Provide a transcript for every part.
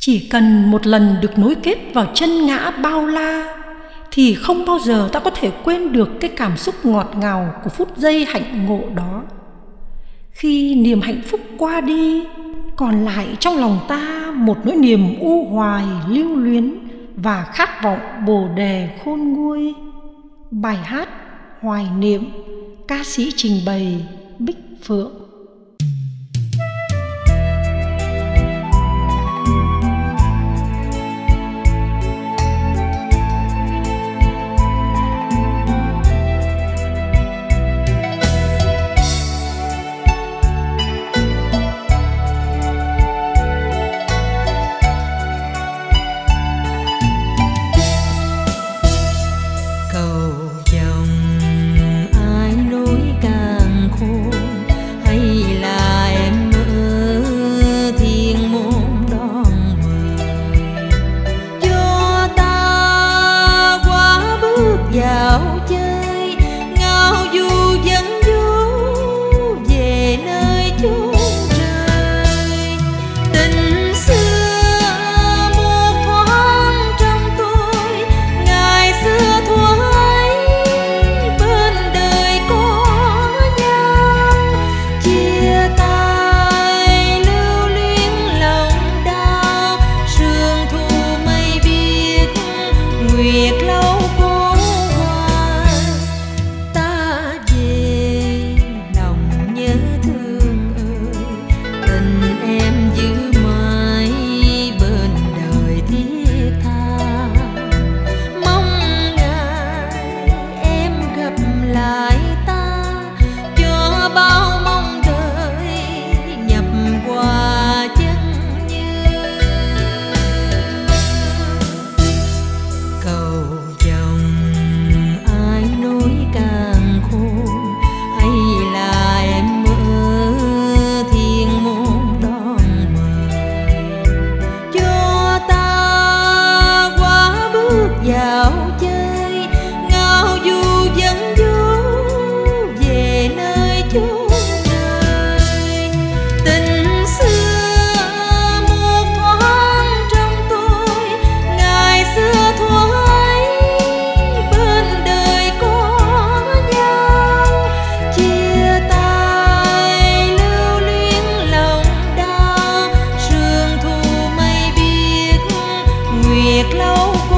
Chỉ cần một lần được nối kết vào chân ngã bao la thì không bao giờ ta có thể quên được cái cảm xúc ngọt ngào của phút giây hạnh ngộ đó. Khi niềm hạnh phúc qua đi, còn lại trong lòng ta một nỗi niềm u hoài lưu luyến và khát vọng bồ đề khôn nguôi. Bài hát hoài niệm, ca sĩ trình bày Bích Phượng. Dạo chơi ngao du dẫn du về nơi chốn trời. Tình xưa một thoáng trong tôi, ngày xưa thuở ấy bên đời có nhau. Chia tay lưu luyến lòng đau, sương thu mây biếc nguyệt lâu cô. Dạo chơi ngao du dẫn du về nơi chốn trời. Tình xưa một thoáng trong tôi, ngày xưa thuở ấy bên đời có nhau. Chia tay lưu luyến lòng đau, sương thu mây biếc nguyệt lâu cô.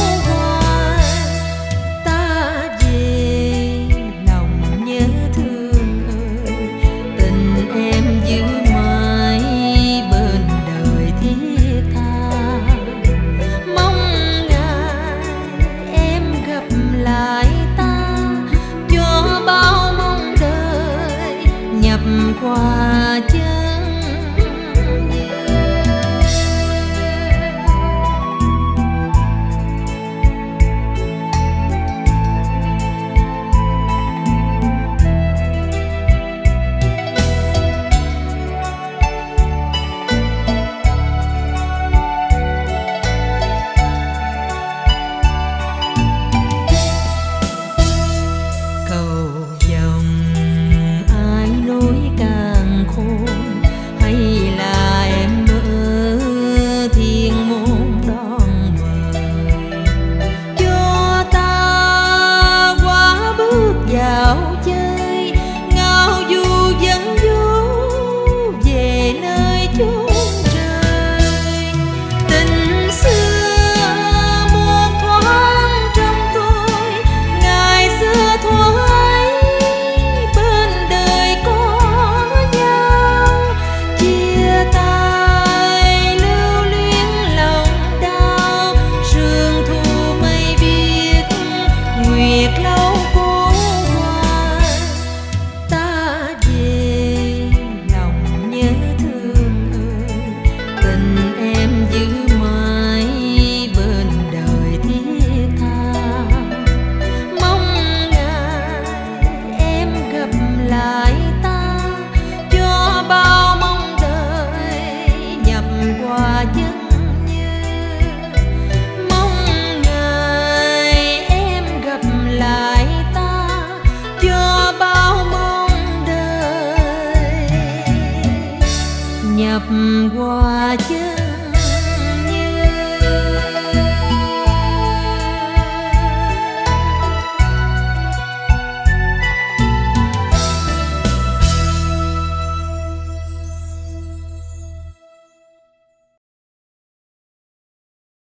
Qua chân dạo chơi ngao du dẫn du về nơi chốn trời. Tình xưa một thoáng trong tôi, ngày xưa thuở ấy bên đời có nhau. Chia tay lưu luyến lòng đau, sương thu mây biếc nguyệt lâu cô. Nhập qua chân